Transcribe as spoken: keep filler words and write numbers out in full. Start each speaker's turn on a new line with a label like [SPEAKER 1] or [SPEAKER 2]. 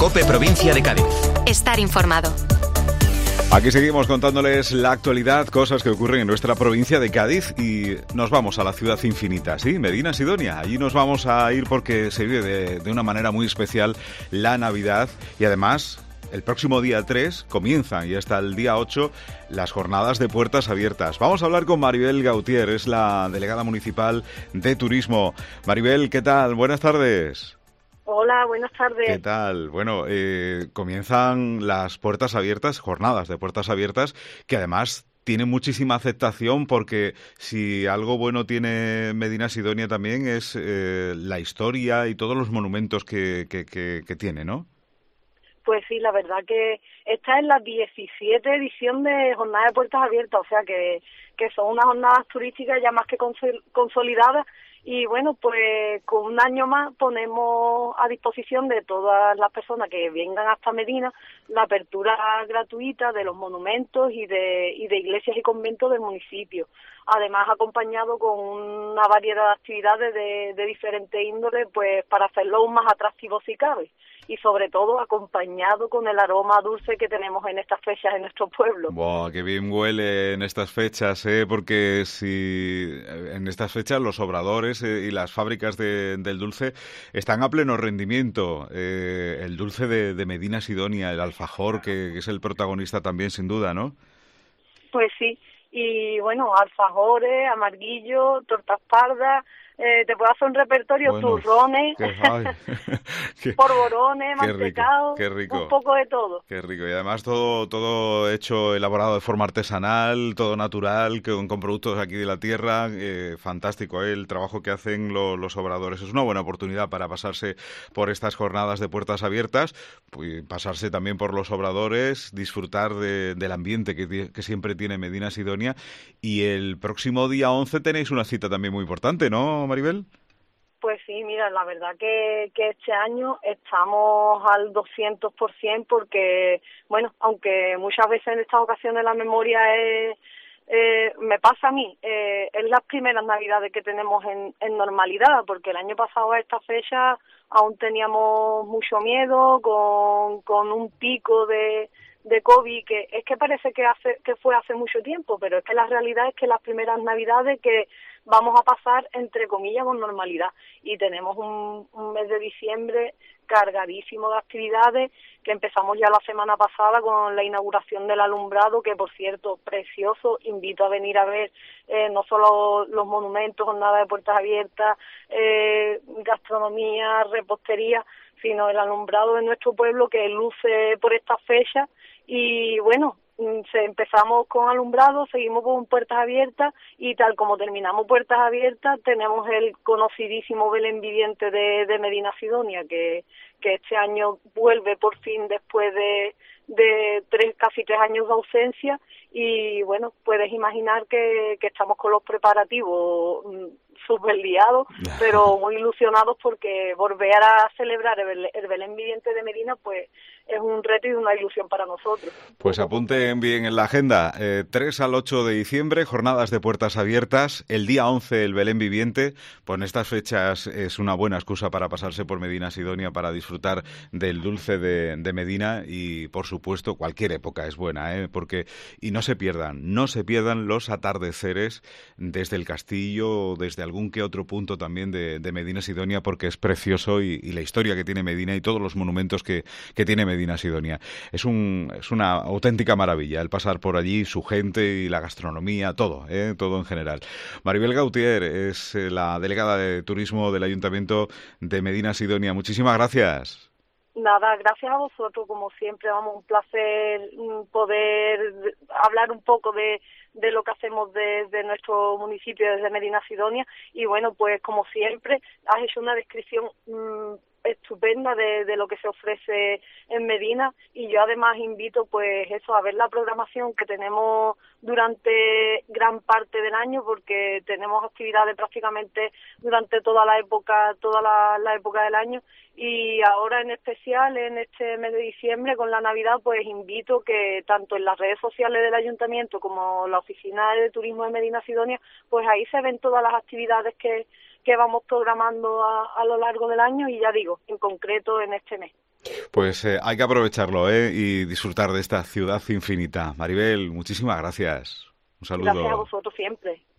[SPEAKER 1] COPE Provincia de Cádiz.
[SPEAKER 2] Estar informado.
[SPEAKER 3] Aquí seguimos contándoles la actualidad, cosas que ocurren en nuestra provincia de Cádiz y nos vamos a la ciudad infinita, ¿sí? Medina Sidonia. Allí nos vamos a ir porque se vive de, de una manera muy especial la Navidad y además el próximo día tres comienzan y hasta el día ocho las jornadas de puertas abiertas. Vamos a hablar con Maribel Gautier, es la delegada municipal de Turismo. Maribel, ¿qué tal? Buenas tardes.
[SPEAKER 4] Hola, buenas tardes.
[SPEAKER 3] ¿Qué tal? Bueno, eh, comienzan las puertas abiertas, jornadas de puertas abiertas, que además tienen muchísima aceptación porque si algo bueno tiene Medina Sidonia también es eh, la historia y todos los monumentos que, que, que, que tiene, ¿no?
[SPEAKER 4] Pues sí, la verdad que esta es la diecisiete edición de Jornada de Puertas Abiertas, o sea que, que son unas jornadas turísticas ya más que consolidadas. Y bueno, pues con un año más ponemos a disposición de todas las personas que vengan hasta Medina la apertura gratuita de los monumentos y de, y de iglesias y conventos del municipio. Además, acompañado con una variedad de actividades de, de diferentes índoles, pues para hacerlo aún más atractivo si cabe. Y sobre todo acompañado con el aroma dulce que tenemos en estas fechas en nuestro pueblo.
[SPEAKER 3] ¡Buah, qué bien huele en estas fechas! ¿eh? Porque si en estas fechas los obradores eh, y las fábricas de, del dulce están a pleno rendimiento. Eh, el dulce de, de Medina Sidonia, el alfajor, que, que es el protagonista también, sin duda, ¿no?
[SPEAKER 4] Pues sí. Y bueno, alfajores, amarguillos, tortas pardas, eh, te puedo hacer un repertorio, bueno, turrones,
[SPEAKER 3] qué, ay, qué,
[SPEAKER 4] polvorones,
[SPEAKER 3] qué
[SPEAKER 4] mantecados,
[SPEAKER 3] rico, qué rico,
[SPEAKER 4] un poco de todo.
[SPEAKER 3] Qué rico, y además todo todo hecho, elaborado de forma artesanal, todo natural, con, con productos aquí de la tierra, eh, fantástico, ¿eh? El trabajo que hacen lo, los obradores. Es una buena oportunidad para pasarse por estas jornadas de puertas abiertas, pues, pasarse también por los obradores, disfrutar de, del ambiente que, que siempre tiene Medina Sidonia. Y el próximo día once tenéis una cita también muy importante, ¿no, Maribel?
[SPEAKER 4] Pues sí, mira, la verdad que, que este año estamos al doscientos por ciento porque, bueno, aunque muchas veces en estas ocasiones la memoria es, eh, me pasa a mí, eh, es las primeras Navidades que tenemos en, en normalidad, porque el año pasado a esta fecha aún teníamos mucho miedo con, con un pico de... de COVID, que es que parece que hace que fue hace mucho tiempo, pero es que la realidad es que las primeras Navidades que vamos a pasar, entre comillas, con normalidad. Y tenemos un, un mes de diciembre cargadísimo de actividades, que empezamos ya la semana pasada con la inauguración del alumbrado, que por cierto, precioso. Invito a venir a ver eh, no solo los monumentos, jornada de puertas abiertas, eh, gastronomía, repostería, sino el alumbrado de nuestro pueblo que luce por estas fechas. Y bueno, se empezamos con alumbrado, seguimos con puertas abiertas y tal como terminamos puertas abiertas tenemos el conocidísimo Belén viviente de, de Medina Sidonia que, que este año vuelve por fin después de, de tres casi tres años de ausencia y bueno, puedes imaginar que, que estamos con los preparativos súper liados, pero muy ilusionados porque volver a celebrar el, el Belén viviente de Medina pues es un reto y una ilusión para nosotros.
[SPEAKER 3] Pues apunten bien en la agenda, eh, tres al ocho de diciembre, jornadas de puertas abiertas, el día once el Belén viviente, pues en estas fechas es una buena excusa para pasarse por Medina Sidonia para disfrutar del dulce de, de Medina y por supuesto cualquier época es buena, ¿eh? Porque y no se pierdan, no se pierdan los atardeceres desde el castillo, desde algún que otro punto también de, de Medina Sidonia porque es precioso y, y la historia que tiene Medina y todos los monumentos que, que tiene Medina Medina Sidonia. Es un es una auténtica maravilla el pasar por allí, su gente y la gastronomía, todo, ¿eh? Todo en general. Maribel Gautier es eh, la delegada de turismo del Ayuntamiento de Medina Sidonia. Muchísimas gracias.
[SPEAKER 4] Nada, gracias a vosotros, como siempre, vamos, un placer poder hablar un poco de, de lo que hacemos desde nuestro municipio, desde Medina Sidonia, y bueno, pues como siempre, has hecho una descripción mmm, estupenda de, de lo que se ofrece en Medina y yo además invito pues eso a ver la programación que tenemos durante gran parte del año porque tenemos actividades prácticamente durante toda la época, toda la, la época del año y ahora en especial en este mes de diciembre con la Navidad pues invito que tanto en las redes sociales del Ayuntamiento como la Oficina de Turismo de Medina Sidonia pues ahí se ven todas las actividades que que vamos programando a, a lo largo del año y ya digo, en concreto en este mes.
[SPEAKER 3] Pues eh, hay que aprovecharlo, ¿eh? Y disfrutar de esta ciudad infinita. Maribel, muchísimas gracias. Un
[SPEAKER 4] Gracias a
[SPEAKER 3] saludo.
[SPEAKER 4] vosotros siempre.